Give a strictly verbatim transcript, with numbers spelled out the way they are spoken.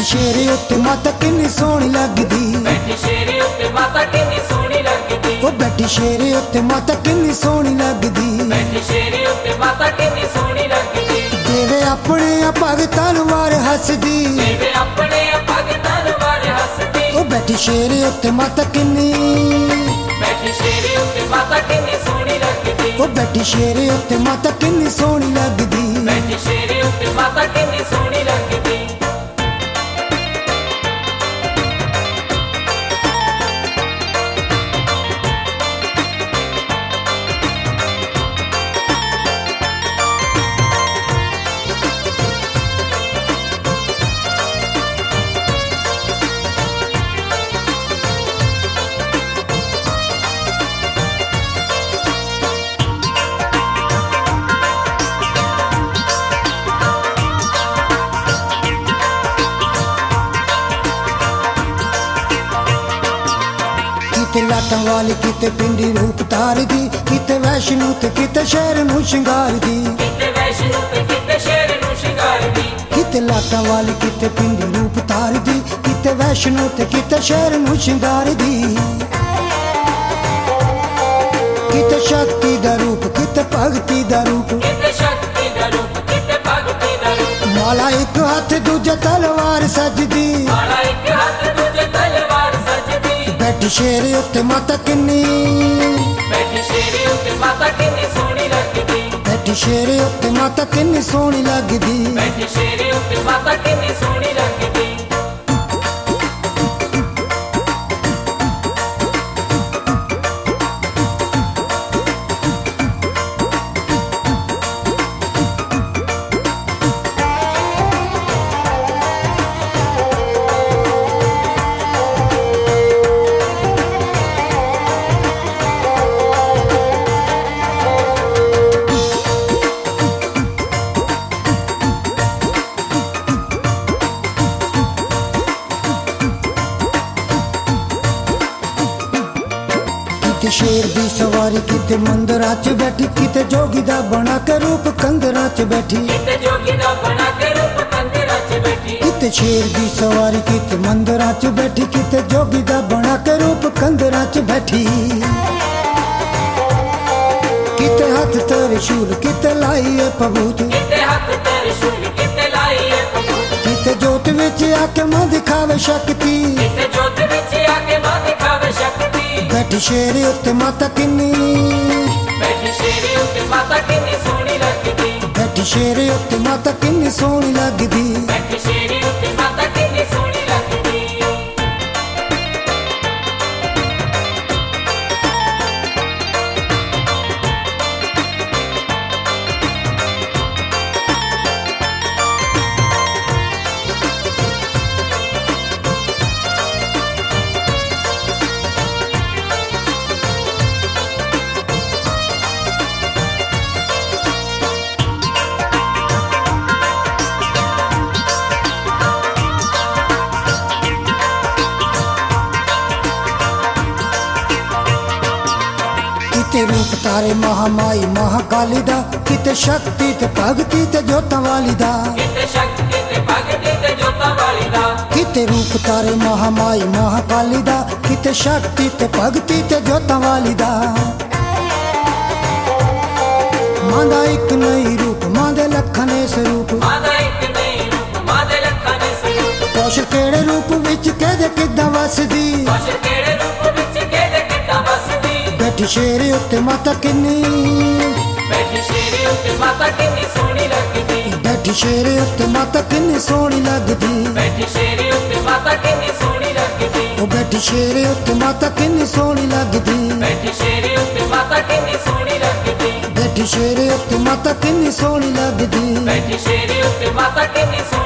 शेरे उत्ते माता किन्नी सोहनी लगदी, बैठी शेरे उत्ते माता किन्नी सोहनी लगदी, ओ बैठी शेरे उत्ते माता किन्नी सोहनी लगदी, बैठी शेरे उत्ते माता किन्नी सोहनी लगदी। देवे अपने भगतां नूं वार हसदी, देवे अपने भगतां नूं वार हसदी, ओ बैठी शेरे उत्ते माता किन्नी, बैठी शेरे उत्ते माता किन्नी सोहनी लगदी, ओ बैठी शेरे उत्ते माता किन्नी सोहनी लगदी, बैठी शेरे उत्ते माता किन्नी सोहनी लगदी। किते लाटां वाली किते पिंडी रूप तारदी, किते वैष्णो ते किते शहर नूं शिंगारदी, किते वैष्णो ते किते शहर नूं शिंगारदी, किते लाटां वाली किते पिंडी रूप तारदी, किते वैष्णो ते किते शहर नूं शिंगारदी, किते शक्ति दा रूप किते भगती दा रूप, किते शक्ति दा रूप किते भगती दा रूप, माला एक हाथ दूजा तलवार सजदी, माला एक हाथ दूजे तलवार सजदी, बैठी शेरे उत्ते माता किन्नी, बैठी शेरे उत्ते माता किन्नी सोहनी लगदी, बैठी शेरे उत्ते माता किन्नी सोहनी लगदी, बैठी शेरे उत्ते माता किन्नी सोहनी लगदी। किते शेर दी सवारी किते मंदरां च बैठी, किते जोगी दा बना के रूप कंदरां च बैठी, किते जोगी दा बना के रूप कंदरां च बैठी, किते शेर दी सवारी किते मंदरां च बैठी, किते जोगी दा बना के रूप कंदरां च बैठी, किते हाथ त्रिशूल किते लाइए पबूत, किते हाथ त्रिशूल किते लाइए पबूत, किते जोत विच आके मां दिखावे शक्ति, किते जोत विच आके मां दिखावे शक्ति, बैठी शेरे उत्ते माता किन्नी, बैठी शेरे उत्ते माता किन्नी सोहनी लगदी, बैठी शेरे उत्ते माता किन्नी सोहनी लगदी, बैठी शेरे उत्ते माता किन्नी सोहनी लगदी। किते रूप तारे महामाई महाकाली दा, किते शक्ति ते भगती ते जोतां वाली दा, किते शक्ति ते भगती ते जोतां वाली दा, किते रूप तारे महामाई महाकाली दा, किते शक्ति ते भगती ते जोतां वाली दा, मां दा इक नई रूप मां दे लखां ने स्वरूप, मां दा इक नई रूप मां दे लखां ने स्वरूप, कौशल केड़े रूप विच केदे किदां वसदी, कौशल केड़े रूप विच केदे किदां वसदी, बैठी शेरे उत्ते माता किन्नी, बैठी शेरे उत्ते माता किन्नी सोहनी लगदी, बैठी शेरे उत्ते माता किन्नी सोहनी लगदी, बैठी शेरे उत्ते माता किन्नी सोहनी लगदी, ओ बैठी शेरे उत्ते माता किन्नी सोहनी लगदी, बैठी शेरे उत्ते माता किन्नी सोहनी लगदी, बैठी शेरे उत्ते माता किन्नी सोहनी लगदी, बैठी शेरे उत्ते माता किन्नी